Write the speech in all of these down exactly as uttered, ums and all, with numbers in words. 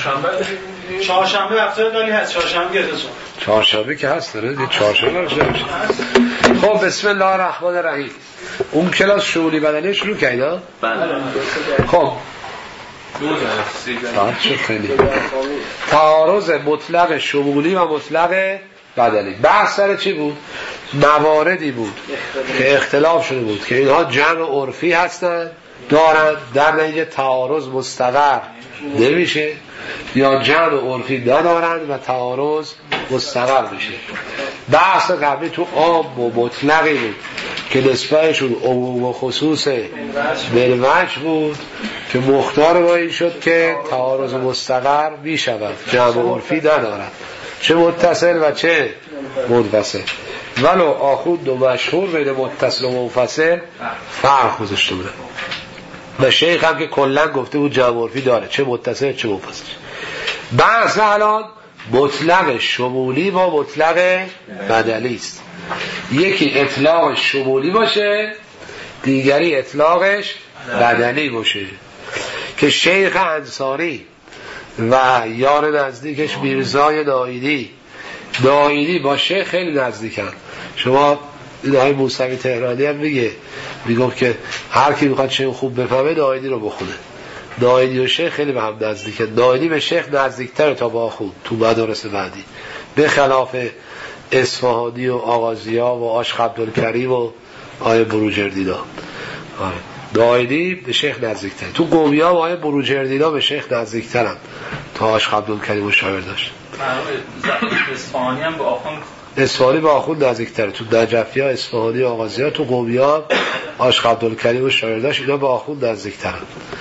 چهارشنبه چهارشنبه وقتا داری هست چهارشنبه گرفتم چهارشنبه که هست داره یه چهارشنبه رو شده. خب بسم الله الرحمن الرحیم. اون کلاس شغلی بدنی شروع کردی؟ بله. خب ساعت شد خیلی. تعارض مطلق شمولی و مطلق بدنی. بحث سر چی بود؟ مواردی بود که اختلاف شده بود که اینها جمع عرفی هستن دارن در نتیجه تعارض مستقر نمیشه یا جمع عرفی ندارن و تعارض مستقر میشه. بحث قبلی تو عام و مطلقی بود که نسبتشون عموم و خصوص بالوجه بود که مختار با این شد که تعارض مستقر میشود، جمع عرفی ندارن، چه متصل و چه منفصل. ولو آخوند و مشهور بین متصل و منفصل فرق گذاشته بودن و شیخ هم که کلا گفته بود جمع عرفی داره، چه متصل چه منفصل. بحث الان مطلق شمولی با مطلق بدلی است. یکی اطلاق شمولی باشه، دیگری اطلاقش بدلی باشه که شیخ انصاری و یار نزدیکش میرزای دایدی دایدی با شیخ خیلی نزدیکن. شما این های موسوی تهرانی هم میگه میگفت که هر کی میخواد شیخ خوب بفهمه دایدی رو بخونه. دایدی و شیخ خیلی به هم نزدیکن. دایدی به شیخ نزدیکتر تا با خود تو مدارس بعدی، به خلاف اصفهانی و آغازیا و عاشق عبدالکریم و آیه بروجردینا. آره دایدی به شیخ نزدیکتر. تو قومیا و آیه بروجردینا به شیخ نزدیکترن تا عاشق عبدالکریم و شاعر داشت. اصفهانی هم به آخوند اصفهانی به آخوند نزدیکتره. تو نجفی ها اصفهانی و آغازیا، تو قومیا عاشق عبدالکریم و شاعر داشت، اینا به آخوند نزدیکترن.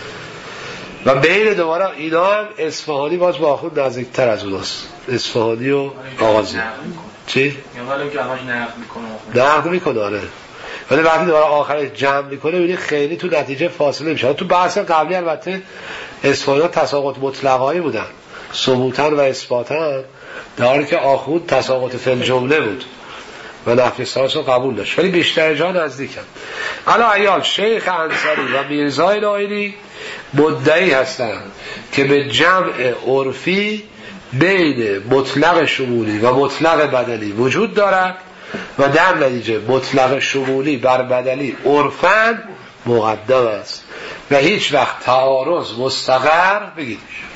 و بین دوباره اینا هم اصفهانی باز با آخوند نزدیکتر از اوناست، اصفهانی و آغازی. چی؟ یا ولی که همش نقد میکنه نقد میکنه آره، ولی وقتی دوباره آخرش جمع میکنه ببینید خیلی تو نتیجه فاصله میشه. تو بحث قبلی البته اصفهانی ها تساقط مطلقایی بودن، ثبوتن و اثباتن، در حالی که آخوند تساقط فی الجمله بود و نفی ساس رو قبول داشت، ولی بیشتر جا نزدیکن. الان ایال شیخ انصاری و میرزای دایری مدعی هستند که به جمع عرفی بین مطلق شمولی و مطلق بدلی وجود دارد و در نتیجه مطلق شمولی بر بدلی عرفاً مقدم است و هیچ وقت تعارض مستقر بگید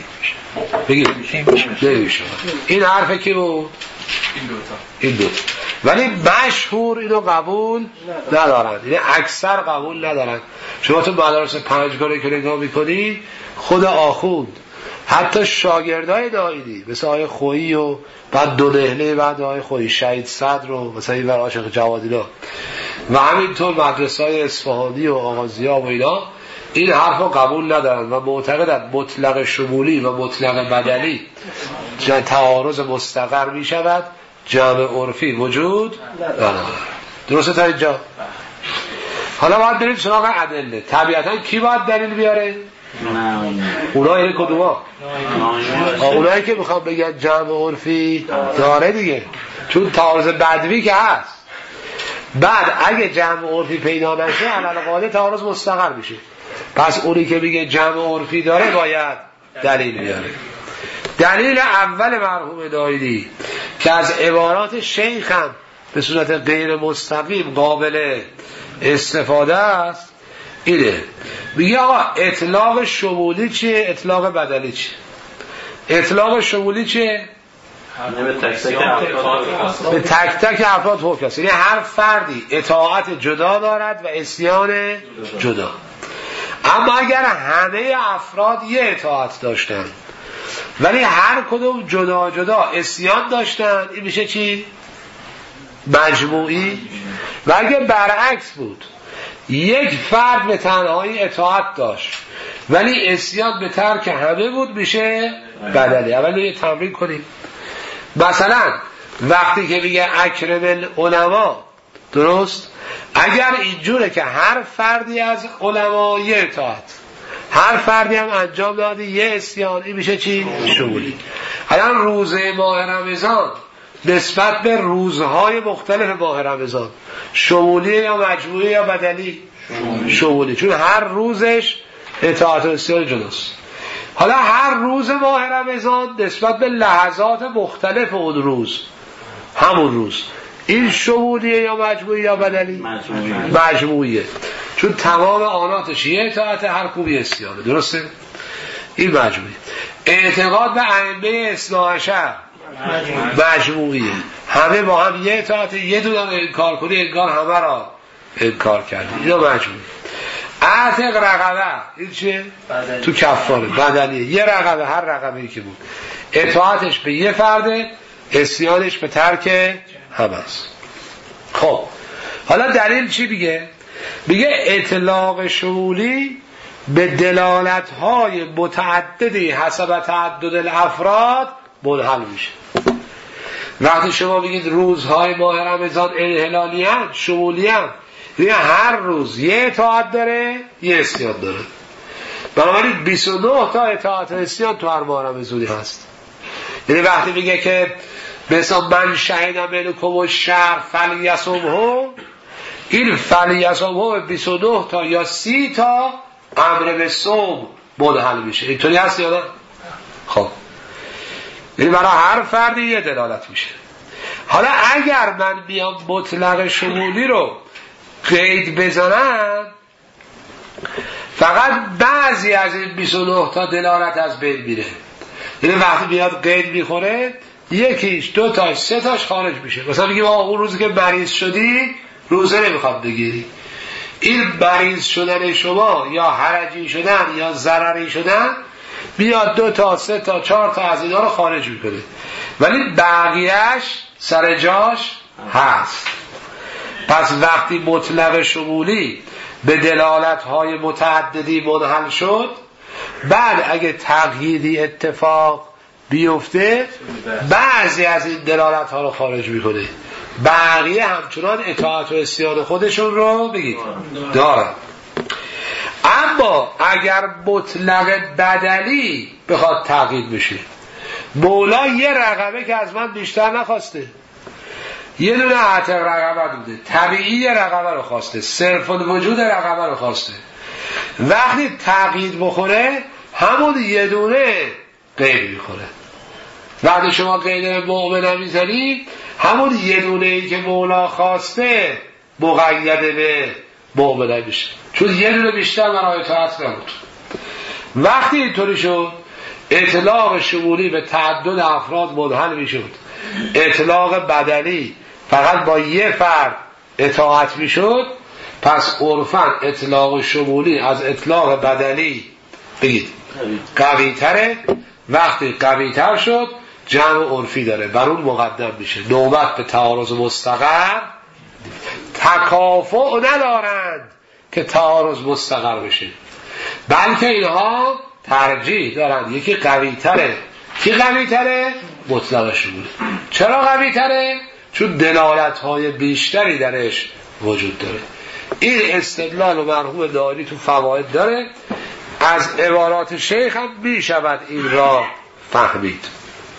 بگید نمیشه. این حرفه که بود این دوتا این دوتا ولی مشهور اینو قبول ندارن، یعنی اکثر قبول ندارن. شما تو مدارس پنجگانه که نگاه میکنی خود آخوند حتی شاگردای دایدی مثل آقای خویی و بعد دو دهله بعد آقای خویی شهید صدر و مثلا این ور عاشق جوادینا و همینطور مدرسه های اصفهانی و آغازیا و اینا این حرف رو قبول ندارن و معتقدن مطلق شمولی و مطلق بدلی تعارض مستقر می شود، جمع عرفی وجود ندارد. درسته تا اینجا؟ حالا باید بریم سراغ ادله. طبیعتا کی باید دلیل بیاره؟ اونایی کدوما؟ اونایی که میخوام بگن جمع عرفی داره دیگه، چون تعارض بدوی که هست. بعد اگه جمع عرفی پیدا نشه علل قاعده تعارض مستقر میشه. پس اونی که میگه جمع عرفی داره باید دلیل بیاره. دلیل اول مرحوم دایدی که از عبارات شیخ هم به صورت غیر مستقیم قابل استفاده است اینه، میگه آقا اطلاق شمولی چیه، اطلاق بدلی چیه؟ اطلاق شمولی چیه؟ به تک تک افراد حکم است، یعنی هر فردی اطاعت جدا دارد و عصیان جدا. اما اگر همه افراد یه اطاعت داشتن ولی هر کدوم جدا جدا عصیان داشتن، این میشه چی؟ مجموعی. و اگر برعکس بود یک فرد به تنهایی اطاعت داشت ولی عصیان به ترک همه بود، میشه بدلی. اول یه تمرین کنیم. مثلا وقتی که میگه اکرم العلماء، درست؟ اگر اینجوره که هر فردی از علما یه اطاعت، هر فردی هم انجام داده یه عصیان، این میشه چی؟ شمولی. الان روزه ماه رمضان نسبت به روزهای مختلف ماه رمضان شمولی یا مجموعی یا بدلی؟ شمولی، چون هر روزش اطاعت و عصیان جداست. حالا هر روز ماه رمضان نسبت به لحظات مختلف اون روز همون روز این شمولیه یا مجموعی یا بدلی؟ مجموعیه. مجموعیه، چون تمام آناتش یه اطاعت هر کوبی اسیانه. درسته؟ این مجموعیه. اعتقاد به ائمه اثنا عشر مجموعیه، همه با هم یه اطاعت، یه دونه انکار کنی انگار همه را انکار کردی. اینا مجموعیه. اعتق رقبه این چیه؟ بدلی. تو کفاره بدلیه، یه رقبه، هر رقبه ای که بود اطاعتش به یه فرده، اسیانش به ترک همه است. خب حالا دلیل چی میگه؟ میگه اطلاق شمولی به دلالت‌های متعددی حسب تعدد الافراد منحل میشه. وقتی شما بگید روزهای ماه رمضان انحلالی هست، شمولی هست، یعنی هر روز یه اطاعت داره یه اسیان داره. بنابراین بیست و نه تا اطاعت و اسیان تو هر ماه رمضانی هست. یعنی وقتی میگه که مثلا من شهیدم منکم الشهر فلیصمه، این فلیصمه بیست و نه تا یا سی تا امر به صوم منحل میشه. اینطوری هست یا نه؟ خب یعنی برای هر فردی یه دلالت میشه. حالا اگر من بیام مطلق شمولی رو قید بزنم، فقط بعضی از این بیست و نه تا دلالت از بین میره. یعنی وقتی بیاد قید میخوره یکیش، دو تاش، سه تاش خارج میشه. مثلا بگیم آقا اون روزی که مریض شدی روزه نمیخواد بگیری، این مریض شدن شما یا حرجی شدن یا ضرری شدن بیاد دو تا، سه تا، چهار تا از اینا رو خارج میکنه، ولی بقیهش سر جاش هست. پس وقتی مطلق شمولی به دلالت‌های متعددی منحل شد، بعد اگه تقییدی اتفاق بیفته بعضی از این دلالت‌ها رو خارج میکنه، بقیه همچنان اطاعت و اسیان خودشون رو بگید دارن. اما اگر مطلق بدلی بخواد تقیید بشه، مولا یه رقبه که از من بیشتر نخواسته، یه دونه اعتق رقبه بوده، طبیعی یه رقبه رو خواسته، صرف الوجود رقبه رو خواسته، وقتی تقیید بخوره همون یه دونه قید میخوره. وقتی شما قید مؤمن نمیزنی همون یه دونه ای که مولا خواسته مقید به مؤمن میشه، چون یه دونه بیشتر برای اطاعت نبود. وقتی اینطوری شد اطلاق شمولی به تعدد افراد منحل میشد، اطلاق بدلی فقط با یه فرد اطاعت میشد، پس عرفاً اطلاق شمولی از اطلاق بدلی بگید قوی تره. وقتی قوی تر شد جمع عرفی داره، بر اون مقدم میشه. نوبت به تعارض مستقر، تکافؤ ندارند که تعارض مستقر بشه، بلکه اینها ترجیح دارند. یکی قوی تره. کی قوی تره؟ مطلق شمولی. چرا قوی تره؟ چون دلالت های بیشتری درش وجود داره. این استدلال و مرحوم داری تو فواید داره، از عبارات شیخ هم می شود این را فهمید.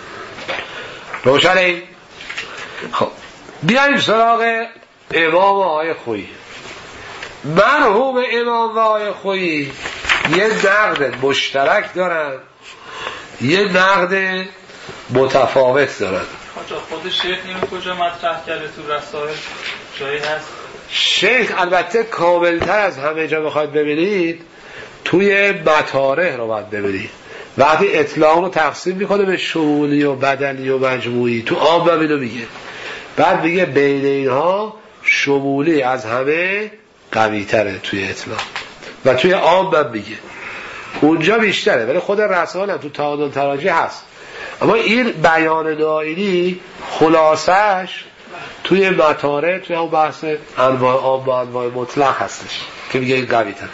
روشن این؟ خب بیاییم سراغ امام آقای خویی. مرحوم امام آقای خویی یه نقد مشترک دارن، یه نقد متفاوت دارن. خود شیخ اینو کجا مطرح کرده تو رسائل جایی هست؟ شیخ البته کاملتر از همه جا بخواید ببینید توی مطارح رو باید ببینید. وقتی اطلاق رو تقسیم میکنه به شمولی و بدلی و مجموعی، تو عام هم اینو میگه، بعد میگه بین اینها شمولی از همه قوی تره توی اطلاق، و توی عام هم میگه اونجا بیشتره، ولی خود رسائل هم تو تعادل تراجی هست. اما این بیان دائری خلاصش توی مطارح، توی اون بحث انواع عام با انواع مطلق هستش که میگه این قوی تره.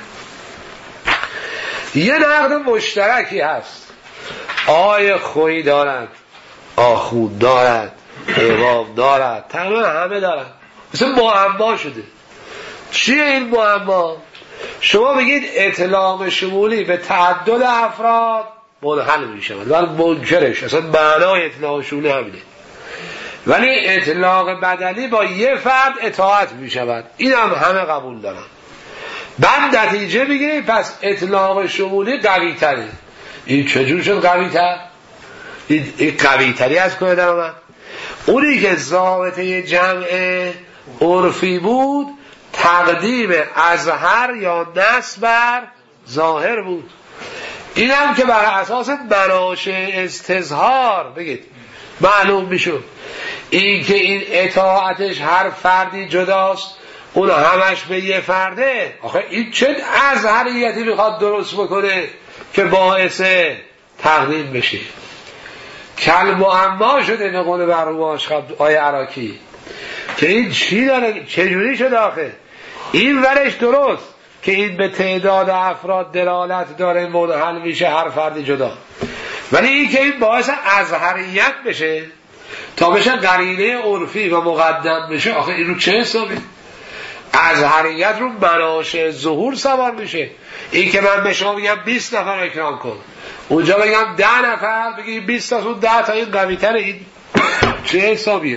یه نقد مشترکی هست آقای خویی دارد، آخوند دارد، امام دارد، تقریبا همه دارد. مثل معما شده. چیه این معما؟ شما بگید اطلاق شمولی به تعدد افراد منحل می شود، ولی منکرش اصلا معنای اطلاق شمولی همینه، ولی اطلاق بدلی با یه فرد اطاعت می شود، این هم همه قبول دارن. بعد نتیجه میگیره پس اطلاق شمولی قوی تره. این چجور شد قوی تر؟ این, این قوی تری از کجا در آمد؟ اونی که ضابطه جمع عرفی بود تقدیم اظهر یا نصب بر ظاهر بود. این هم که بر اساس مناشأ استظهار بگید معلوم میشد. این که این اطاعتش هر فردی جداست اون همش به یه فرده، آخه این چه اظهریتی میخواد درست بکنه که باعث تقدیم بشه؟ کل معما شده به قول برماش آیه عراکی که این چی داره چجوری شد آخه؟ این ورش درست که این به تعداد افراد دلالت داره منحل میشه هر فردی جدا، ولی این که این باعث اظهریت بشه تا بشه قرینه عرفی و مقدم بشه، آخه این رو چه حسابی؟ اظهریت رو مناشأ ظهور سوار میشه. این که من به شما میگم بیست نفر اکرام کن، اونجا بگم ده نفر، بگی بیست تا اون ده تا این قوی تره، این چه حسابیه؟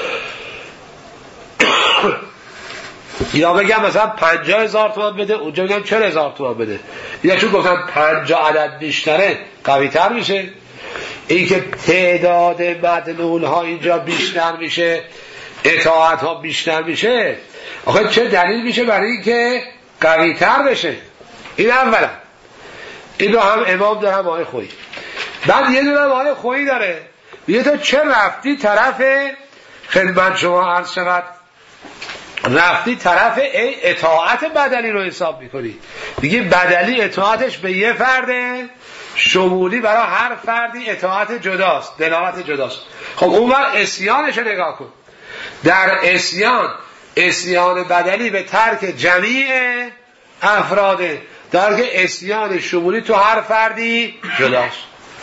یا بگم مثلا پنجاه هزار تومان بده، اونجا بگم چهل هزار تومان بده، یا چون گفتم پنجاه عدد بیشتره قوی تر میشه. این که تعداد مدلول ها اینجا بیشتر میشه، اطاعت ها بیشتر میشه، آخه چه دلیل میشه برای این که قوی تر بشه؟ این اولا. این رو هم امام داره هم آقای خویی. بعد یه دونه آقای خویی داره میگه تو چه رفتی طرف خدمت شما عرض شود رفتی طرف اطاعت بدلی رو حساب میکنی، دیگه بدلی اطاعتش به یه فرده، شمولی برای هر فردی اطاعت جداست، دلالت جداست. خب اون بر اسیانش رو نگاه کن، در اسیان اسیان بدلی به ترک جمیع افراده، در که اسیان شمولی تو هر فردی جداست.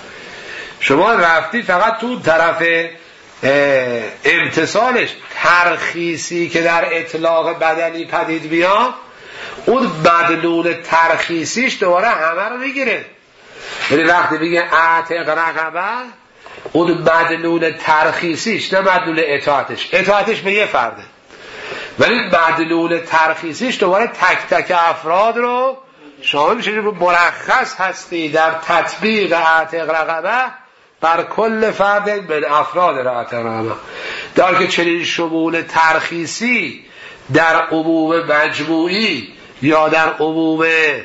شما رفتی فقط تو طرف امتصالش، ترخیصی که در اطلاق بدلی پدید بیاد، اون بدلول ترخیصیش دوباره همه رو میگیره. یعنی وقتی بگه اعتق رقبه، اون بدلول ترخیصیش نه بدلول اطاعتش، اطاعتش به یه فرده، ولی بدلول ترخیصیش دوباره تک تک افراد رو شامل میشه. مرخص هستی در تطبیق اعتق رقبه بر کل فرد من افراد اعتق رقبه، در که چنین شمول ترخیصی در عموم مجموعی یا در عموم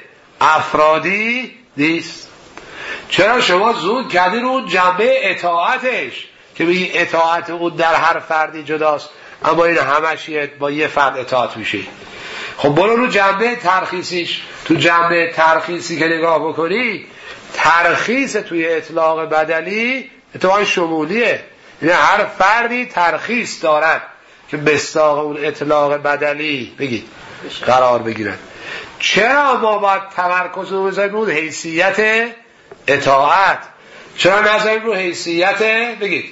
افرادی نیست. چرا شما زود کردین اون جنبه اطاعتش که بگی اطاعت اون در هر فردی جداست، اما این همش با یه فرد اطاعت میشه؟ خب برو رو جنبه ترخیصیش. تو جنبه ترخیصی که نگاه بکنی، ترخیص توی اطلاق بدلی اطلاق شمولیه، یعنی هر فردی ترخیص دارد که به استاق اون اطلاق بدلی بگید قرار بگیرن. چرا ما باید تمرکز رو بذاریم رو حیثیت اطاعت؟ چرا نذاریم رو حیثیت بگید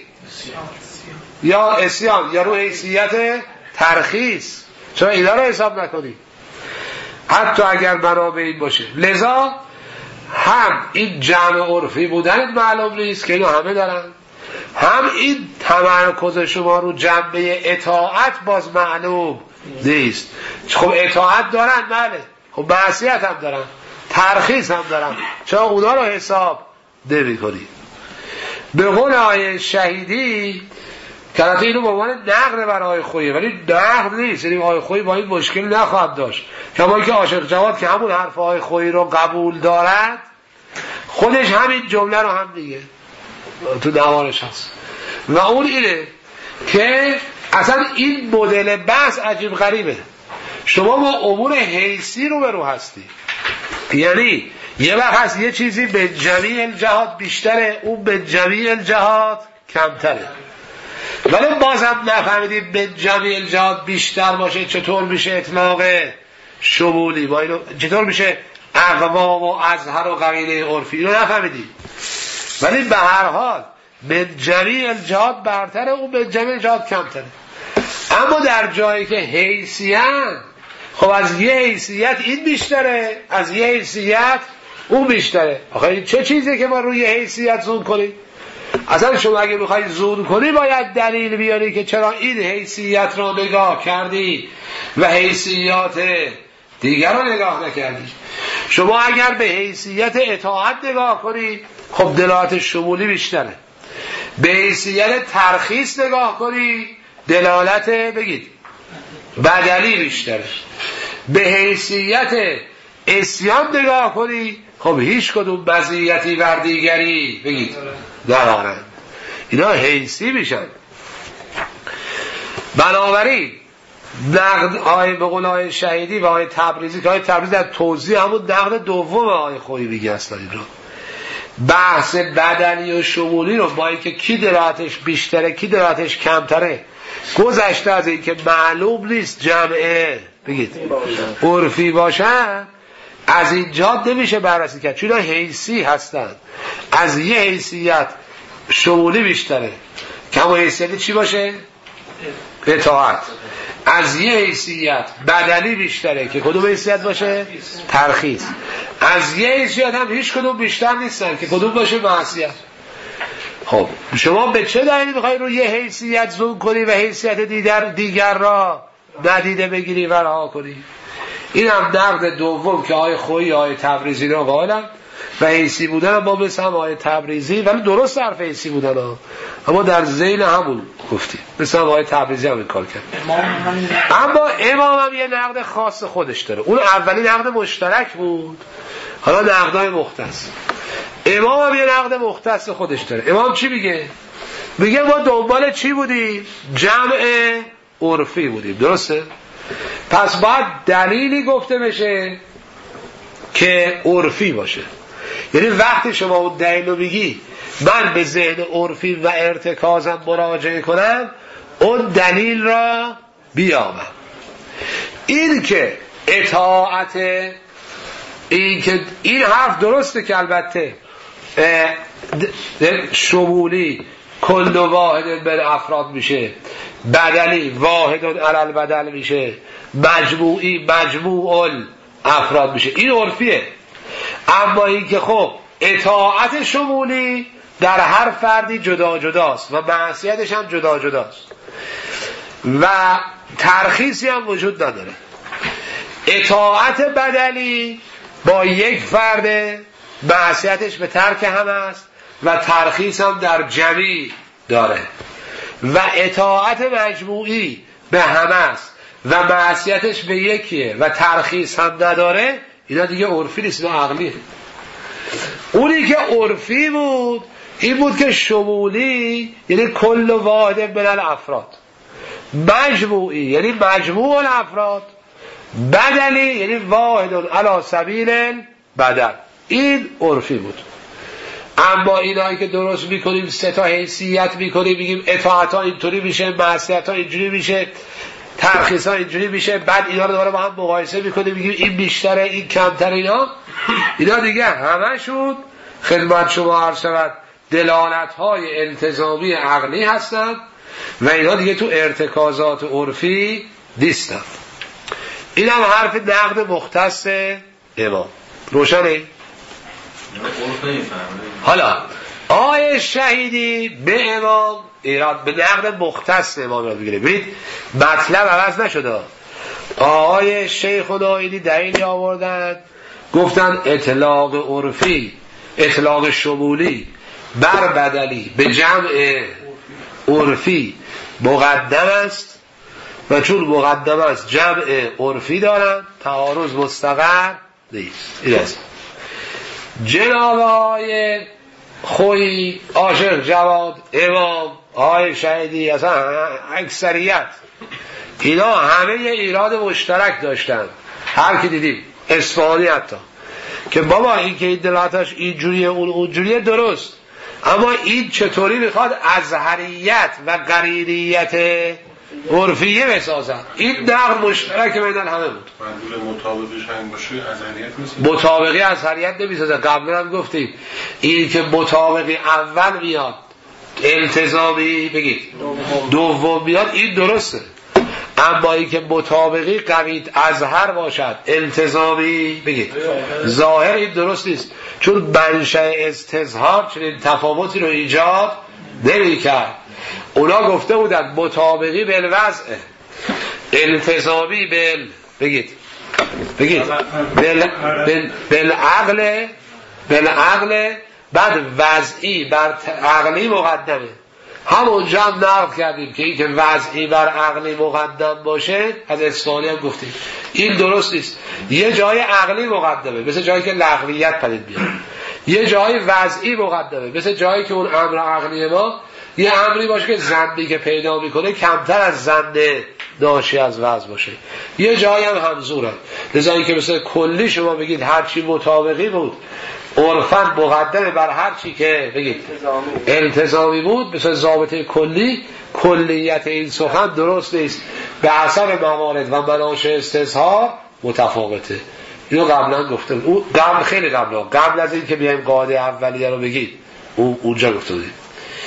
یا اسیان یا رو حیثیت ترخیص؟ چرا اینا رو حساب نکنیم حتی اگر منابع این باشه؟ لذا هم این جمع عرفی بودن معلوم نیست که اینو همه دارن، هم این تمرکز شما رو جنبه اطاعت باز معلوم نیست. خب اطاعت دارن بله، خب معصیت هم دارن، ترخیص هم دارن، چرا اونا رو حساب نمی کنی؟ به قول آیه شهیدی که البته اینو به عنوان نقد برای خویی، ولی نقد نیست، یعنی آیه خویی با این مشکل نخواهد داشت. کما که عاشق جواد که همون حرف آیه خویی رو قبول دارد، خودش همین جمله رو هم دیگه تو نوارش هست و اون اینه که اصلا این مدل بحث عجیب غریبه. شما با امور حیثی رو برو هستی، یعنی یه وقت هست یه چیزی به جمیع الجهات بیشتره، اون به جمیع الجهات کمتره، ولی بازم نفهمیدیم به جمیع الجهات بیشتر باشه چطور میشه اطلاق شمولی، با اینو چطور میشه اقوام و اظهر و قرینه عرفی، اینو نفهمیدیم. ولی به هر حال به جمیع الجهات برتره، اون به جمیع الجهات کمتره. اما در جایی که حیثیت، خب از یه حیثیت این بیشتره، از یه حیثیت اون بیشتره. آخه این چه چیزی که ما روی حیثیت زون کنیم؟ اصلا شما اگه میخوایی زون کنی باید دلیل بیاری که چرا این حیثیت را نگاه کردی و حیثیات دیگر رو نگاه نکردی. شما اگر به حیثیت اطاعت نگاه کنی خب دلالت شمولی بیشتره. به حیثیت ترخیص نگاه کنی دلالت بگید بدلی بیشتره. به حیثیت عصیان نگاه کنی خب هیچ کدوم مزیتی بر دیگری بگید ندارن. اینا حیثی میشن. بنابراین نقد آیه به قول آیه شهیدی و آیه تبریزی که آیه تبریزی در توضیح همون نقد دوم آیه خویی میگه اصلا این رو بحث بدنی و شمولی رو با اینکه کی دلالتش بیشتره کی دلالتش کمتره گذشته از این که معلوم نیست جمعه بگید عرفی باشن از اینجا نمیشه بررسی کرد چون حیثی هستن. از یه حیثیت شمولی بیشتره که همون حیثیت چی باشه؟ اطاعت. از یه حیثیت بدلی بیشتره که کدوم حیثیت باشه؟ ترخیص. از یه حیثیت هم هیچ کدوم بیشتر نیستن که کدوم باشه؟ معصیت. خب شما به چه دلیلی میخوای رو یه حیثیت زوم کنی و حیثیت دیگر, دیگر را ندیده بگیری و رها کنی؟ این هم نقد دوم که آیه خویی آیه تبریزی رو قائلن و حیثی بودن ما مثل هم آیه تبریزی ولی درست حرف حیثی بودن ها. اما در ذیل همون گفتیم مثل هم آیه تبریزی هم این کار کرد. اما امام هم یه نقد خاص خودش داره. اون اولی نقد مشترک بود حالا نقدهای مختص. امام هم یه نقد مختص خودش داره. امام چی میگه؟ میگه ما دنبال چی بودیم؟ جمع عرفی بودیم. درسته؟ پس باید دلیلی گفته بشه که عرفی باشه. یعنی وقتی شما اون دلیل رو میگی من به ذهن عرفی و ارتکازم مراجعه کنم اون دلیل را بیابم. این که اطاعت این که این حرف درسته که البته شمولی کل واحد بر افراد میشه بدلی واحد علل بدل میشه مجموعی مجموع افراد میشه این عرفیه. اما این که خب اطاعت شمولی در هر فردی جدا جداست و معصیتش هم جدا جداست و ترخیصی هم وجود نداره. اطاعت بدلی با یک فرد معصیتش به ترک هم است و ترخیص هم در جمعی داره و اطاعت مجموعی به همه است و معصیتش به یکیه و ترخیص هم نداره. اینا دیگه عرفی نیست اینا عقلیه. اونی که عرفی بود این بود که شمولی یعنی کل واحد من الافراد مجموعی یعنی مجموع الافراد بدلی یعنی واحد علی سبیل بدل این عرفی بود. اما اینایی که درست میکنیم سه تا حیثیت میکنیم میگیم اطاعت ها اینطوری میشه معصیت ها اینجوری میشه ترخیص ها اینجوری میشه بعد اینا رو دوباره با هم مقایسه میکنیم میگیم این بیشتره این کمتره اینا اینا دیگه همشون خدمت شما عرض شود دلالت های التزامی عقلی هستند و اینا دیگه تو ارتکازات عرفی نیستن. این هم حرف نقد مختص امام. روشنه؟ حالا آیه شهیدی به امام ایراد به نقد مختص امام ایراد بگیره. ببینید مطلب عوض نشده. آیه شیخ و نایینی دلیلی آوردن گفتن اطلاق عرفی اطلاق شمولی بر بدلی به جمع عرفی مقدم است و چون مقدم است جمع عرفی دارن تعارض مستقر نیست. این است جناب آقای خویی عاشق جواد امام آقای شهیدی اصلا اکثریت اینا همه یه ایراد مشترک داشتن. هر کی دیدیم اصفهانی حتی که بابا این که این دلاتش اینجوریه اون اونجوریه درست اما این چطوری میخواد ازهریت و قرینیت عرفیه بسازن. این نقل مشترک بینن همه بود. منظور مطابقش هم باشه ازهریت نیست. مطابقی ازهریت نمیسازه. قبلا هم گفتیم این که مطابقی اول میاد التزامی بگید دوم میاد این درسته. اما این که مطابقی قوی ازهر باشد التزامی بگید ظاهر این درست نیست چون منشأ استظهار چنین تفاوتی رو ایجاد نمی کرد. اونا گفته بودن مطابقی بالوضع التزامی بال بگید بگید بل بل بالعقل بالعقل بعد وضعی بر عقلی مقدمه. همونجا هم نقل کردیم که این که وضعی بر عقلی مقدم باشه از اصفهانی هم گفتیم این درست نیست. یه جای عقلی مقدمه مثل جایی که لغویت پدید بیاد، یه جای وضعی مقدمه مثل جایی که اون امر عقلی ما یه امری باشه که ظنی که پیدا میکنه کمتر از ظن ناشی از وضع باشه، یه جایی هم همزوره. لذا این که مثل کلی شما بگید هرچی مطابقی بود عرفاً مقدمه بر هر چی که بگید التزامی بود، مثل ضابطه کلی، کلیت این سخن درست نیست، به اثر موارد و مناشأ استظهار متفاوته. اینو قبلا گفتم، اون قبل خیلی قبلا قبل از این که بیایم قاعده اولیه رو بگید اون اونجا گفته بودیم.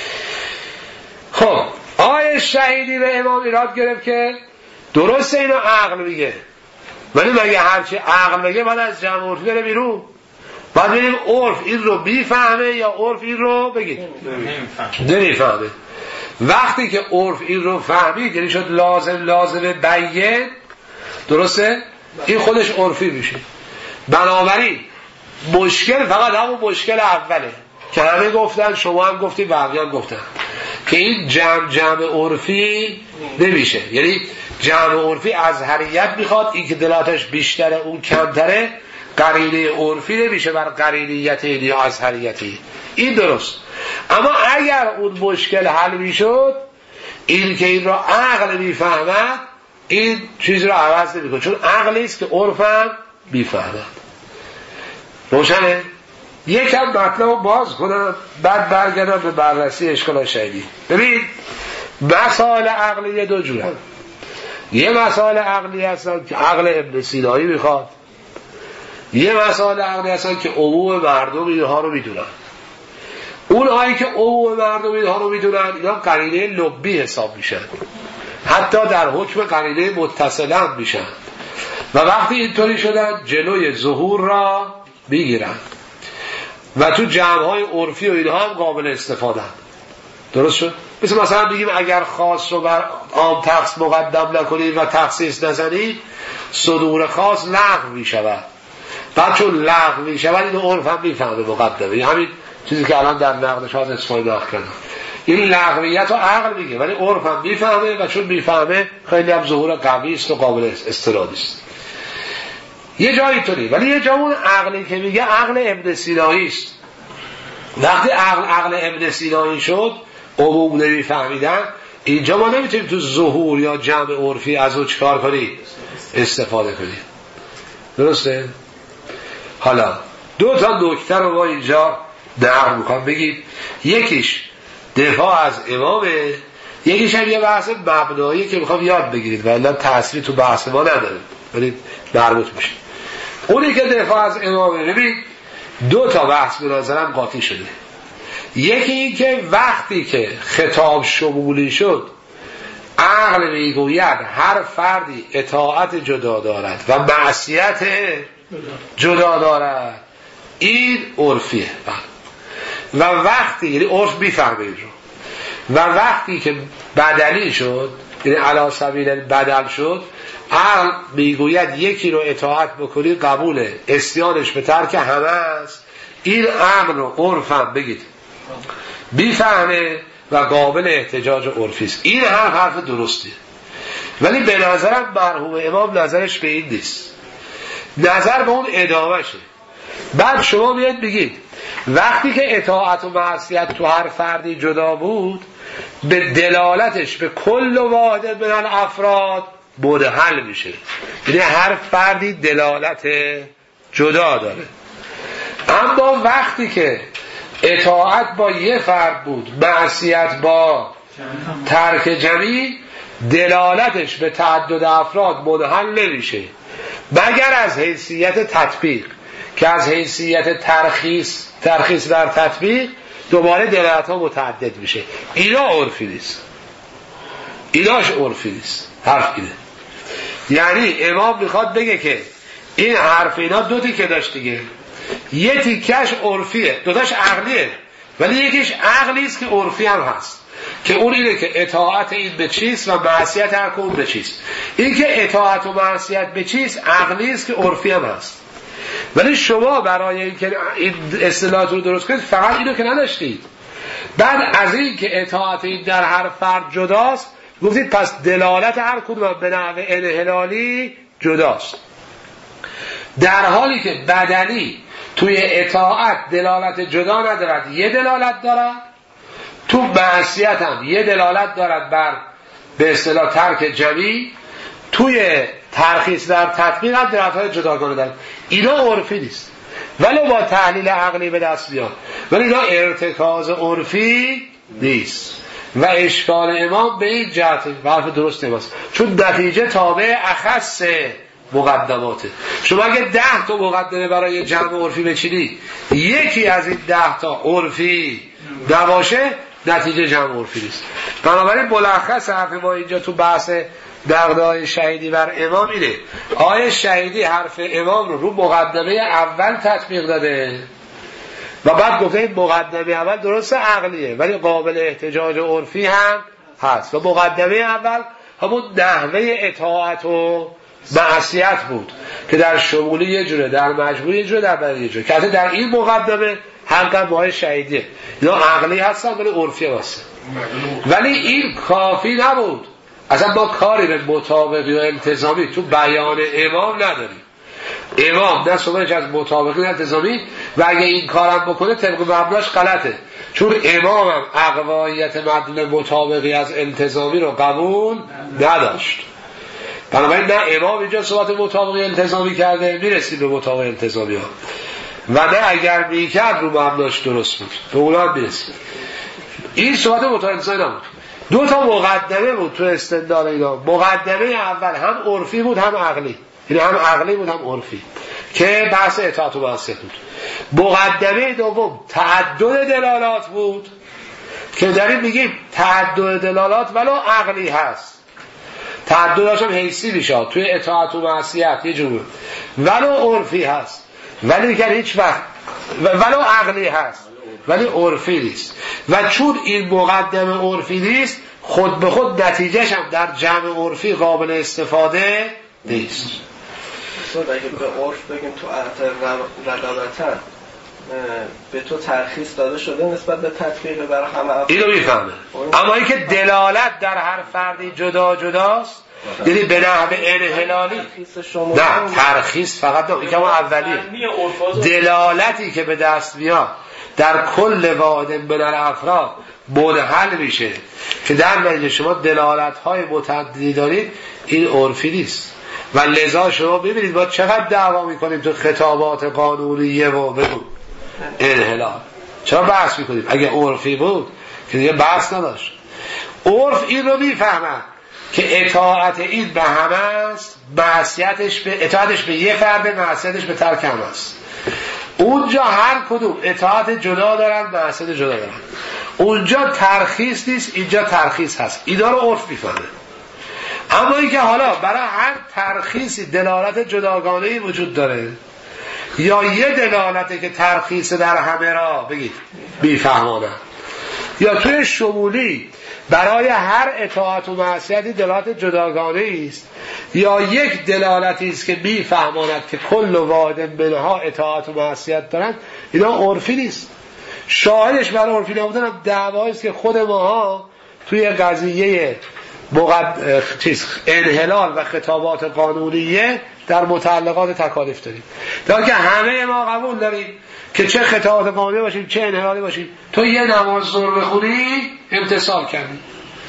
خب آقای شهیدی به امام ایراد گرفت که درسته اینو عقل میگه، ولی مگه هرچی عقل میگه بعد از جمع عرفی بره بیرون؟ بعد ببینیم عرف این رو بیفهمه یا عرف این رو بگید نمیفهمه. وقتی که عرف این رو فهمید یعنی شد لازم لازم بیان، درسته؟ این خودش عرفی میشه. بنابراین مشکل فقط همون مشکل اوله که همه گفتن، شما هم گفتی، بقیه هم گفتن که این جمع جمع عرفی نمیشه. یعنی جمع عرفی ازهریت میخواد، این که دلاتش بیشتره اون کمتره، قرینه عرفی نمیشه بر قرینیت یا ازهریتی. این درست. اما اگر اون مشکل حل میشد، این که این را عقل میفهمد این چیز را عوض نمیکنه، چون عقلی است که عرفم میفهمد. روشنه؟ یکم مطلب باز کنم بعد برگردم به بررسی اشکال شهیدی. ببین مسائل عقلی دو جوره. یه مسائل عقلی هستن که عقل ابن سینایی میخواد، یه مسائل عقلی هستن که عموم مردم اینها رو میدونن. اون هایی که عموم مردم اینها رو میدونن اینا قرینه لبی حساب میشن، حتی در حکم قرینه متصلا میشن و وقتی اینطوری شدن جلوی ظهور را میگیرن و تو جمع‌های عرفی و اینها هم قابل استفاده. درست شد؟ مثل مثلا بگیم اگر خاص رو بر عام تخصیص مقدم نکنید و تخصیص نزنید صدور خاص لغو میشود. بعد چون لغو میشود اینو عرف هم میفهمه مقدمه. همین چیزی که الان در نقدشات اصفهانی نقل کردم، این لغویت رو عقل میگه ولی عرف هم میفهمه و چون میفهمه خیلی هم ظهور قوی است و قابل استناد است. یه جایی طوری، ولی یه جا اون عقلی که میگه عقل ابن سینایی است. وقتی عقل عقل ابن سینایی شد عموم نمیفهمیدن، اینجا ما نمیتونیم تو ظهور یا جمع عرفی از اون چکار کنیم استفاده کنیم. درسته؟ حالا دو تا نکته رو ما اینجا نقل میکنم بگید. یکیش دفاع از امامه، یکیش هم یه بحث مبنایی که میخوام یاد بگیرید و الا تأثیری تو بحث ما نداره ولی مربوط میشه. اونی که دفاع از امامه، ببین دو تا بحث به نظرم قاطی شده. یکی این که وقتی که خطاب شمولی شد عقل میگوید هر فردی اطاعت جدا دارد و معصیت جدا دارد، این عرفیه. و وقتی یعنی عرف بیفهمه این رو، و وقتی که بدلی شد یعنی علی سبیل بدل شد، عقل میگوید یکی رو اطاعت بکنی قبوله، اسیانش به ترک همه است، این امر رو عرفم بگید بیفهمه و قابل احتجاج عرفی است. این هر حرف درستی، ولی به نظرم مرحوم امام نظرش به این نیست، نظر به اون ادامهشه. بعد شما بیاید بگید وقتی که اطاعت و معصیت تو هر فردی جدا بود، به دلالتش به کل و واحد من الافراد منحل میشه، یعنی هر فردی دلالت جدا داره. اما وقتی که اطاعت با یه فرد بود، معصیت با ترک جمعی، دلالتش به تعدد افراد منحل نمیشه مگر از حیثیت تطبیق، که از حیثیت ترخیص ترخیص در تطبیق دوباره دلالت ها متعدد میشه. اینا عرفی نیست، ایناش عرفی نیست. حرف اینه، یعنی امام میخواد بگه که این حرف اینا دو تیکه داشت دیگه، یه تیکش عرفیه، دوتاش عقلیه، ولی یکیش عقلی است که عرفی هم هست. که اون اینه که اطاعت این به چیست و معصیت هر کدوم به چیست. این که اطاعت و معصیت به چیست عقلی است که عرفی هم هست، ولی شما برای اینکه این اصطلاحات رو درست کنید فقط اینو که نداشتید. بعد از این که اطاعت این در هر فرد جداست گفتید پس دلالت هر کدوم به نحو انحلالی جداست، در حالی که بدنی توی اطاعت دلالت جدا ندارد، یه دلالت دارد، تو معصیت هم یه دلالت دارد بر به اصطلاح ترک جمعی، توی ترخیص در تطبیق هم دلالت‌های جداگانه دارد. اینا عرفی نیست ولو با تحلیل عقلی به دست بیاد، ولی اینا ارتکاز عرفی نیست و اشکال امام به این جهت حرف درست نیست، چون نتیجه تابع اخص مقدماته. شما اگه ده تا مقدمه برای جمع عرفی بچینی یکی از این ده تا عرفی نباشه نتیجه جمع عرفی نیست. بنابراین ملخص حرف ما اینجا تو بحث دغدغه‌های شهیدی بر امام اینه آیه شهیدی حرف امام رو رو مقدمه اول تطبیق داده و بعد گفته این مقدمه اول درست عقلیه ولی قابل احتجاج عرفی هم هست و مقدمه اول همون نحوه اطاعت و معصیت بود که در شمولی یه جوره، در مجموعی یه جوره، در بدنی یه جوره، که حتی در این مقدمه حقا باید شهیدیه اینا عقلی هستن ولی عرفی هستن. ولی این کافی نبود، اصلا ما کاری به مطابقی و التزامی تو بیان امام نداریم. امام نه صحبتش از مطابقی و التزامی و اگه این کارم بکنه طبق مبناش غلطه، چون امام هم اقوایت مدلول مطابقی از التزامی رو قبول نداشت. بنابراین نه امام اینجا صحبت مطابقی التزامی کرده، میرسیم به مطابقی التزامی ها، و نه اگر میکرد رو مبناش درست بود به اونا هم میرسیم. این صحبت مطابقی التزامی نبود، دو تا مقدمه بود تو استدلال اینا. مقدمه اول هم عرفی بود هم عقلی، یعنی هم عقلی بود هم عرفی که بحث اطاعت و معصیت بود. مقدمه دوم تعدد دلالات بود که داریم میگیم تعدد دلالات ولو عقلی هست، تعددش هم حیثی میشه توی اطاعت و معصیت یه جور، ولو عرفی هست ولی دیگر هیچ وقت ولو عقلی هست ولی عرفی نیست. و چون این مقدمه عرفی نیست خود به خود نتیجهش هم در جمع عرفی قابل استفاده نیست. اگه به عرف بگیم تو اعتر رقابتن به تو ترخیص داده شده نسبت به تطبیق برای همه افراد اینو میفهمه، اما اینکه دلالت در هر فردی جدا جداست یعنی به نحو انحلالی نه ترخیص فقط نه، این که ما اولیه دلالتی که به دست میاد در کل واحد من الافراد منحل میشه که در نتیجه شما دلالت های متعددی دارید، این عرفی نیست. و لذا شما ببینید ما چقدر دعوا میکنیم تو خطابات قانونیه و بگو انحلال چرا بحث میکنیم؟ اگه عرفی بود که دیگه بحث نداشت. عرف این رو میفهمد که اطاعت این به همه است، معصیتش به اطاعتش به یه فرد، معصیتش به ترک هم است. اونجا هر کدوم اطاعت جدا دارن، معصیت جدا دارن. اونجا ترخیص نیست، اینجا ترخیص هست. اینا رو عرف میفهمه. اما اینکه حالا برای هر ترخیصی دلالت جداگانه‌ای وجود داره یا یه دلالتی که ترخیص در همه را بگید بیفهمانه، یا توی شمولی برای هر اطاعت و معصیتی دلالت جداگانه‌ای است، یا یک دلالتی است که بیفهماند که کل واحد منها اطاعت و معصیت دارند، اینا عرفی نیست. شاهدش بر عرفی نبودن هم دعوایی است که خود ماها توی قضیه مقد... چیز انحلال و خطابات قانونیه در متعلقات تکالیف داریم، در که همه ما قبول داریم که چه خطابات قانونی باشیم چه انحلالی باشیم. تو یه نماز ظهر بخونی امتثال کردی،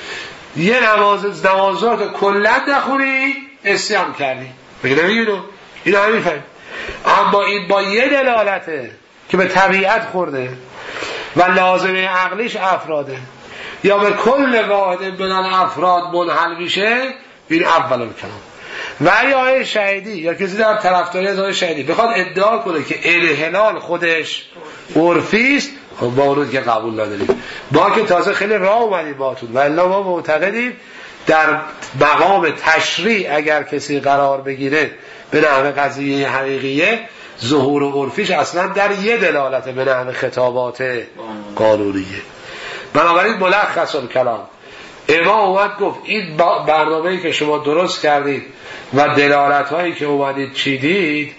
یه نماز نماز ظهر کلا نخونی عصیان کردی. بگید نمیگیدو اینو هم میفهمیم. اما این با یه دلالته که به طبیعت خورده و لازمه عقلیش افراده یا به کل واحد من الافراد منحل میشه، این اول کلام. ولی آیه شهیدی یا کسی در طرفداری از آیه شهیدی بخواد ادعا کنه که انحلال خودش عرفی است، خب با اون که قبول نداریم. ما که تازه خیلی راه اومدیم باتون و الا ما معتقدیم در مقام تشریع اگر کسی قرار بگیره به نحو قضیه حقیقیه، ظهور و عرفیش اصلا در یه دلالت به نحو خطابات قانونیه. بنابراین ملخص الکلام، امام اومد گفت این برنامه‌ای که شما درست کردید و دلالت‌هایی که اومدید چیدید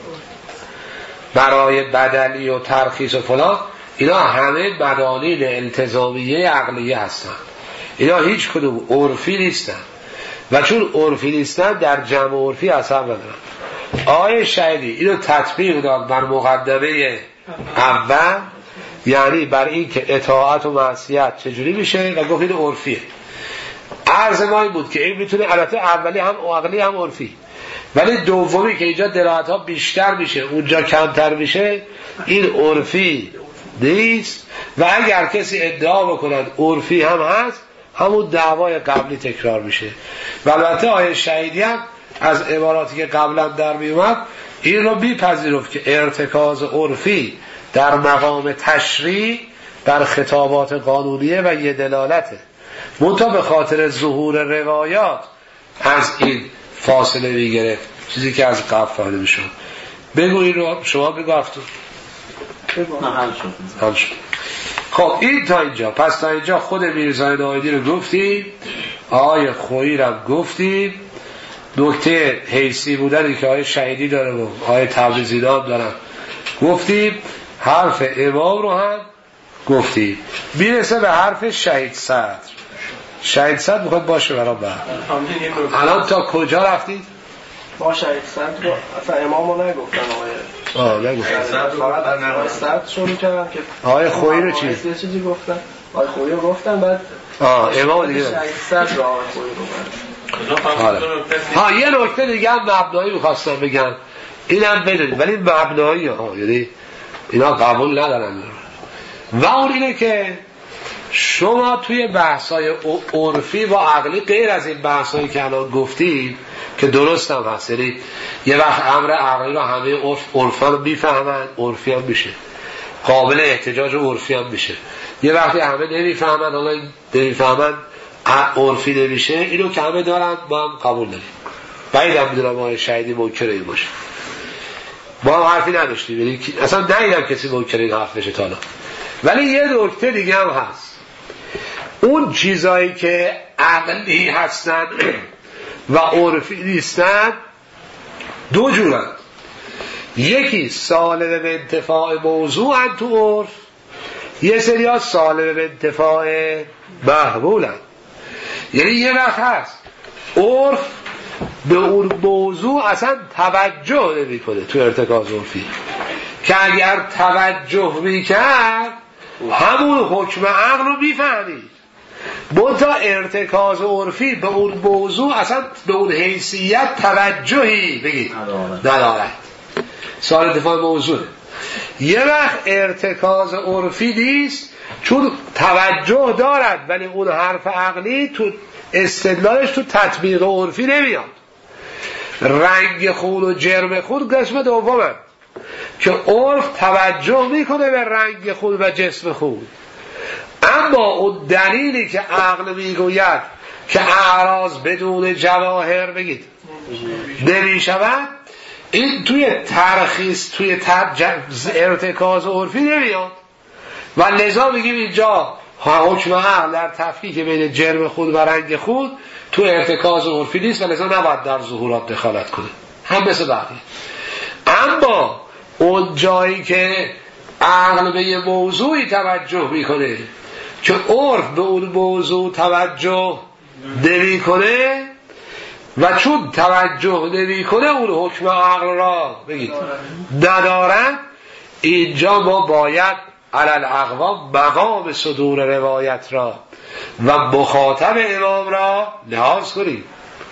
برای بدلی و ترخیص و فلان، اینا همه بدانین التزامیه عقلیه هستن، اینا هیچ کدوم عرفی نیستن و چون عرفی نیستن در جمع عرفی اثر ندارن. آیه شهیدی اینو تطبیق داد بر مقدمه اول، یعنی بر این که اطاعت و معصیت چجوری میشه و گفت این عرفیه. عرض ما این بود که این میتونه البته اولی هم عقلی هم عرفی، ولی دومی که اینجا دلالت ها بیشتر میشه اونجا کمتر میشه، این عرفی نیست و اگر کسی ادعا بکنند عرفی هم هست همون دعوای قبلی تکرار میشه. و البته آیه شهیدی هم از عباراتی که قبلا در میومد این رو بیپذیرفت که ارتکاز عرفی در مقام تشریع در خطابات قانونیه و یه دلالته، منتها به خاطر ظهور روایات از این فاصله میگرفت، چیزی که از قبل فهمیده میشد. بگو این رو شما بگو افتون حل شد. خب این تا اینجا. پس تا اینجا خود میرزای نایدی رو گفتیم، آیه خویی رو گفتیم، نکته حیثی بودنی که آیه شهیدی داره و آیه تبریزی هم دارن گفتیم، حرف امام رو هم گفتیم. میرسه به حرف شهید صدر. شهید صدر میخواد باشه برام بعد. الان تا کجا رفتید؟ با شهید صدر رو اصلا امام رو نگفتن آیه آه نگفتن آیه صدر شروع کردن که آیه خویی رو چی؟ یه چیزی گفتن، آیه خویی رو گفتن، بعد آه امام دیگه شهید صدر رو آیه خویی رو. ها یه نکته دیگه هم مبنایی میخواستم بگم، اینم بدونید، ولی مبنایی ها یعنی اینا قبول ندارن. و اون اینه که شما توی بحثای عرفی و عقلی غیر از این بحثایی که الان گفتیم که درست هم هست، یعنی یه وقت امر عقلی رو همه عرف عرفا رو میفهمن، عرفی هم میشه، قابل احتجاج عرفی هم میشه، یه وقتی همه نمیفهمن، حالا نمیفهمن عرفی نمیشه، اینو که همه دارن با هم قبول داریم. بعید هم میدونم آقای شهیدی منکر این باشه، با هم حرفی نداشتیم، یعنی اصلا ندیدم کسی منکر این حرف بشه تا الان. ولی یه نکته دیگه هم هست، اون چیزایی که عقلی هستن و عرفی نیستن دو جورن، یکی سالب به انتفاع موضوع هن تو عرف، یه سری ها سالب به انتفاع محمول هن. یعنی یه وقت هست عرف به اون موضوع اصلا توجه نمی کنه تو ارتکاز عرفی، که اگر توجه میکرد همون حکم عقل رو میفهمید، منتها ارتکاز عرفی به اون موضوع اصلا به اون حیثیت توجهی بگید ندارد. سال دفاع موضوع یه وقت ارتکاز عرفی نیست چون توجه دارد، ولی اون حرف عقلی تو استدلالش تو تطبیق عرفی نمیاد. رنگ خون و جرم خون قسم دومه که عرف توجه میکنه به رنگ خون و جسم خون، اما اون دلیلی که عقل میگوید که اعراض بدون جواهر بگید نمیشود، این توی ترخیص توی ارتکاز عرفی نمیاد و لذا میگیم اینجا حکم عقل در تفکیک بین جرم خود و رنگ خود تو ارتکاز عرفی نیست و لذا نباید در ظهورات دخالت کنه، هم مثل بقیه. اما اون جایی که عقل به یه موضوعی توجه میکنه که عرف به اون موضوع توجه نمی کنه و چون توجه نمی کنه اون حکم عقل را بگید ندارن، اینجا ما باید علل اقوام مقام صدور روایت را و مخاطب امام را لحاظ کنیم.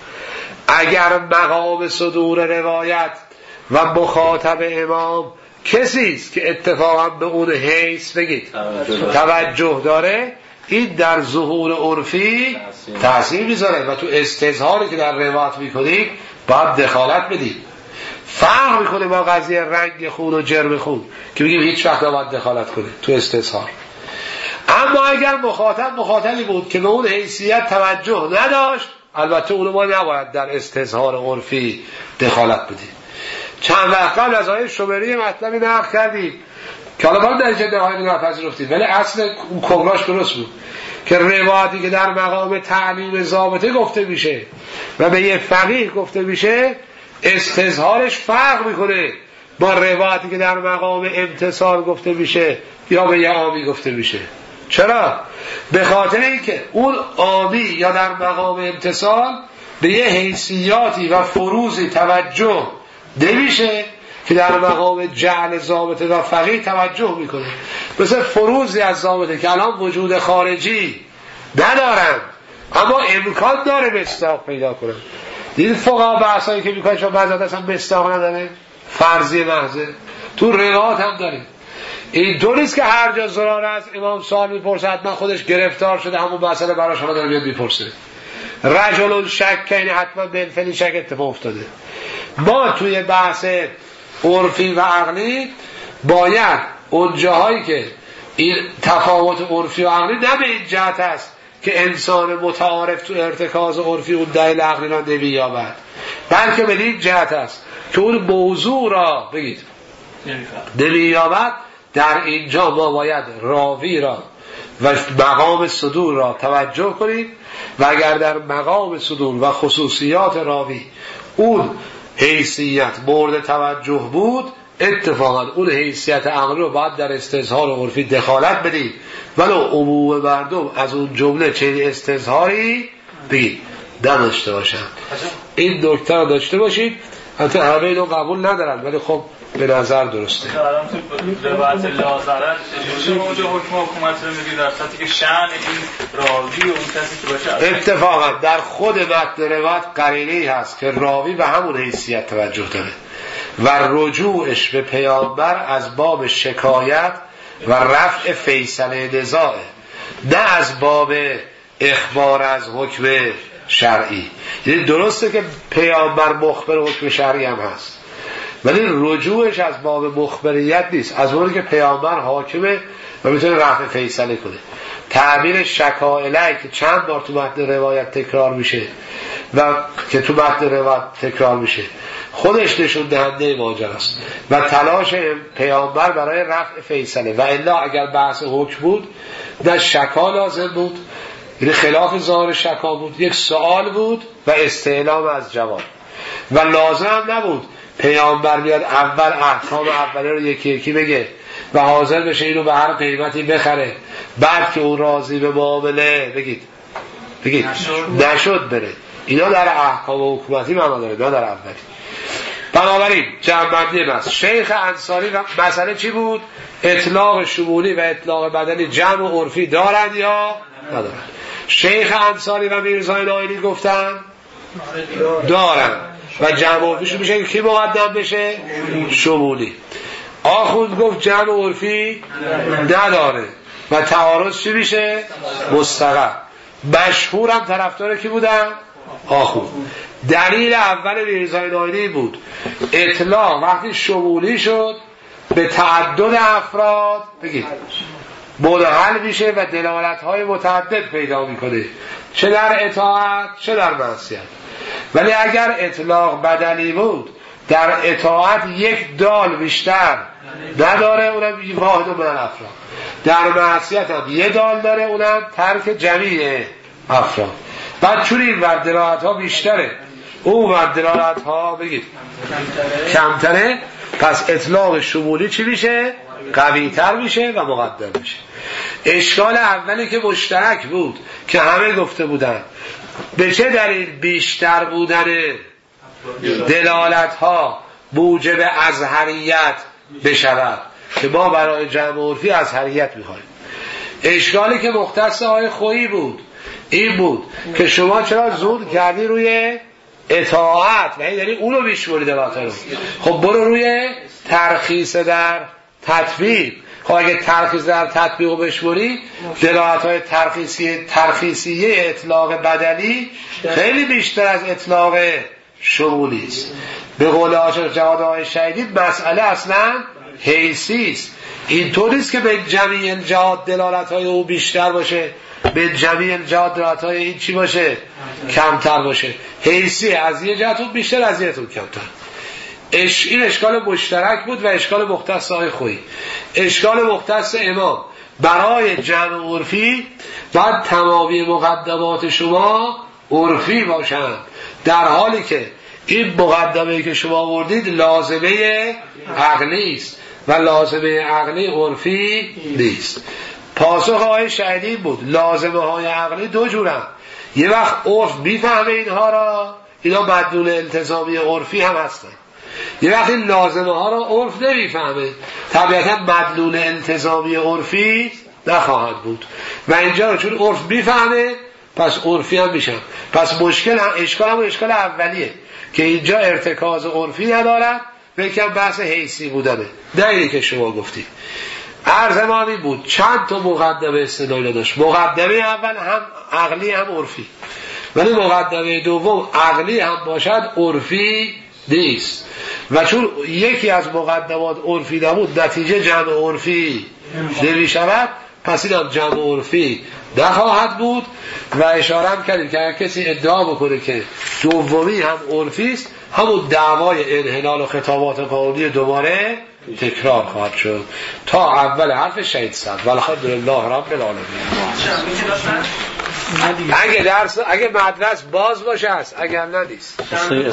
اگر مقام صدور روایت و مخاطب امام کسی است که اتفاقا به اون حیث بگید توجه داره، این در ظهور عرفی تأثیر میذاره و تو استظهاری که در روایت میکنید باید دخالت بدید. فرق میکنه با قضیه رنگ خون و جرم خون که بگیم هیچ وقت نباید دخالت کنه تو استظهار. اما اگر مخاطب مخاطبی بود که به اون حیثیت توجه نداشت، البته اونو ما نباید در استظهار عرفی دخالت بدیم. چند وقت قبل از آیه شمری مطلبی نقل کردیم که حالا باید در جده های ناپذیرفتید، ولی اصل اون کبراش درست بود که روایتی که در مقام تعلیم ضابطه گفته میشه و به یه فقیه گفته میشه استظهارش فرق میکنه با روایتی که در مقام امتصال گفته میشه یا به یه عامی گفته میشه. چرا؟ به خاطر اینکه اون عامی یا در مقام امتصال به یه حیثیاتی و فروزی توجه نمیشه که در مقام جعل ضابطه و فقیه توجه میکنه. مثل فروزی از ضابطه که الان وجود خارجی ندارن اما امکان داره مصداق پیدا کنه. دیدید فقها بحثایی که میکنن چون بعضی اصلا مصداق نداره، فرضی محضه، تو روایات هم داریم. این دو نیست که هر جا زراره از امام سوال میپرسه حتما خودش گرفتار شده همون مسئله برای شما داره میاد میپرسه. رجل شک که این حتما بالفعل شک اتفاق افتاده. ما توی بحث عرفی و عقلی باید اون جاهایی که این تفاوت عرفی و عقلی نه به این جهت است که انسان متعارف تو ارتکاز عرفی اون دلیل عقلی را نمی‌یابد، بلکه به این جهت است که اون موضوع را بگید نمی‌یابد. در اینجا ما باید راوی را و مقام صدور را توجه کنیم و اگر در مقام صدور و خصوصیات راوی اون حیثیت مورد توجه بود، اتفاقا اون حیثیت عقلی رو باید در استظهار عرفی دخالت بدید، ولو عموم مردم از اون جمله چنین استظهاری بگید نداشته باشن. این نکته رو داشته باشید. البته همه اینو قبول ندارن ولی خب به نظر درسته. الان تو روایت لازرت چه اونجا حکم حکومت رو میگی در صورتی که شأن این راوی و اون کسی که باشه اتفاقا در خود متن روایت قرینه‌ای هست که راوی به همون حیثیت توجه داره و رجوعش به پیامبر از باب شکایت و رفع فیصله نزاعه، نه از باب اخبار از حکم شرعی. یعنی درسته که پیامبر مخبر حکم شرعی هم هست ولی رجوعش از باب مخبریت نیست، از اونی که پیامبر حاکمه و میتونه رفع فیصله کنه. تعبیر شکائله که چند بار تو متن روایت تکرار میشه و که تو متن روایت تکرار میشه خودش نشون دهنده ماجراست و تلاش پیامبر برای رفع فیصله. و الا اگر بحث حکم بود نه شکا لازم بود، یعنی خلاف ظاهر شکا بود، یک سوال بود و استعلام از جواب و لازم نبود پیامبر بیاد اول احکام اولی رو یکی یکی بگه و حاضر بشه اینو به هر قیمتی بخره، بعد که اون راضی به معامله بگید بگید نشد, نشد بره. اینا در احکام حکومتی معنا داره، نه در اولی. بنابراین جمع‌بندی است. شیخ انصاری مسئله چی بود؟ اطلاق شمولی و اطلاق بدنی جمع و عرفی دارند یا ندارند؟ شیخ انصاری و میرزای ناینی گفتن دارند و جمع و عرفیش میشه کی مقدم بشه؟ شمولی. آخوند گفت جمع و عرفی نداره و تعارض چی میشه؟ مستقر. مشهور هم طرفدار کی بودن؟ آخوند. دلیل اول میرزای ناینی بود اطلاق وقتی شمولی شد به تعدد افراد بگید منحل میشه و دلالت‌های متعدد پیدا میکنه، چه در اطاعت چه در معصیت. ولی اگر اطلاق بدلی بود در اطاعت یک دال بیشتر نداره، اونم واحد من الافراد. در معصیت هم یه دال داره، اونم ترک جمیع افراد. بعد چون این ور دلالت ها بیشتره اون ور دلالت ها بگید کمتره، پس اطلاق شمولی چی میشه؟ قوی تر میشه و مقدم میشه. اشکال اولی که مشترک بود که همه گفته بودن به چه دلیل بیشتر بودن دلالت ها موجب ازهریت بشود که ما برای جمع عرفی ازهریت میخوایم. اشکالی که مختص آقای خویی بود این بود که شما چرا زود کردی روی اطاعت و این یعنی اونو بیشوری دلالت رو، خب برو روی ترخیص در تطبیق. خب اگه ترخیص در تطبیق رو بشوری دلالت های ترخیصی ترخیصیه اطلاق بدلی خیلی بیشتر از اطلاق شمولی است. به قول عاشق جواد آقای شهیدی مسئله اصلا حیثی است. اینطور نیست که به جمیع الجهات دلالت های او بیشتر باشه، به جمیع الجهات دلالت های این چی باشه؟ کمتر باشه. حیثی از یه جهتون بیشتر از یه جهتون کمتر. اش این اشکال مشترک بود و اشکال مختص آقای خویی. اشکال مختص امام برای جمع عرفی بعد تمامی مقدمات شما عرفی باشند، در حالی که این مقدمه که شما آوردید لازمه عقلی است و لازمه عقلی عرفی نیست. پاسخ آقای شهیدی بود لازمه های عقلی دو جورن، یه وقت عرف میفهمه اینها را، اینا مدلول التزامی عرفی هم هستن، یه وقت این لازمه ها را عرف نمیفهمه، طبیعتا مدلول التزامی عرفی نخواهد بود و اینجا چون عرف میفهمه پس عرفی هم میشن. پس مشکل هم اشکال هم اشکال اولیه که اینجا ارتکاز عرفی ندارد و یکم بحث حیثی بودنه، نه اینی که شما گفتید. عرض ما این بود چند تا مقدمه استدلال داشت. مقدمه اول هم عقلی هم عرفی، ولی مقدمه دوم عقلی هم باشد عرفی نیست و چون یکی از مقدمات عرفی نبود نتیجه جمع عرفی نمی شود، پس این هم جمع عرفی نخواهد بود. و اشاره هم کردیم که اگر کسی ادعا بکنه که دومی هم عرفی است، همون دعوای انحلال و خطابات قانونی دوباره تکرار خواهد شد تا اول حرف شهید صد والحمدلله رب العالمین. اگه درس اگه مدرس باز باشه است، اگر نه نیست.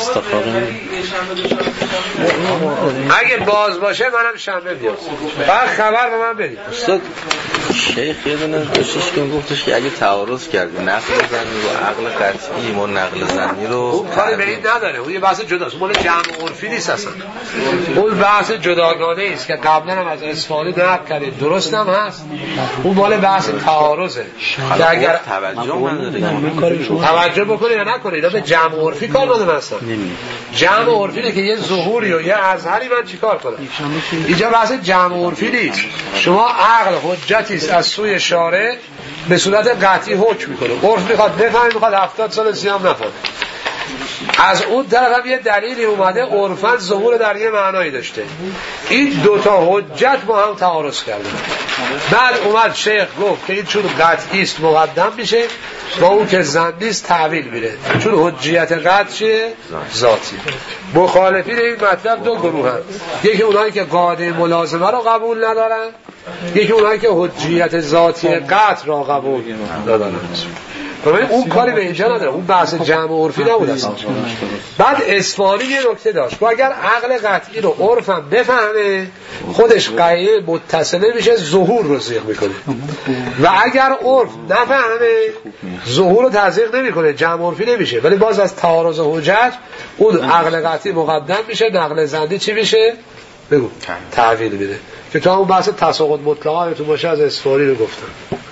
اگه باز باشه منم شنبه بیام بعد خبر به من بدید. استاد شیخ یه دونه داشتش که گفتش که اگه تعارض کردی نقل زنی رو عقل قطعی ما نقل زنی رو اون کاری به این نداره، اون یه بحث جداست، مال جمع عرفی نیست اصلا، اون بحث جداگانه است که قبلا هم از اصفهانی نقل کردیم، درست هم هست، اون مال بحث تعارضه که اگر توجه توجه بکنه یا نکنه اینا به جمع عرفی کار نداره. مثلا جمع عرفی نه که یه ظهوری و یه ازهری من چیکار کنم، اینجا بحث جمع عرفی نیست. شما عقل حجتی است از سوی شارع به صورت قطعی حکم میکنه، عرف میخواد بفهمه، میخواد هفتاد سال سیام نفهمه. از اون طرف هم یه دلیلی اومده عرفاً ظهور در یه معنایی داشته، این دوتا حجت با هم تعارض کرده. بعد اومد شیخ گفت که این چون قطعی است مقدم میشه با اون که ظنی است تعویل میره، چون حجیت قطعی ذاتی. مخالفین این مطلب دو گروه هم، یکی اونایی که قاعده ملازمه رو قبول ندارن، یکی اونایی که حجیت ذاتی قطع را قبول ندارن. ببین اون کاری به اینجا نداره، اون بحث جمع عرفی نبود اصلا. بعد اصفهانی یه نکته داشت، با اگر عقل قطعی رو عرفم بفهمه خودش قایه متصله میشه، ظهور رو تضییق میکنه، و اگر عرف نفهمه ظهور رو تضییق نمیکنه، جمع عرفی نمیشه، ولی باز از تعارض حجت اون عقل قطعی مقدم میشه، نقل زنده چی میشه؟ بگو تعویل میده، که تو همون بحث تساقط مطلقه تو باشه از اصفهانی رو گفتم.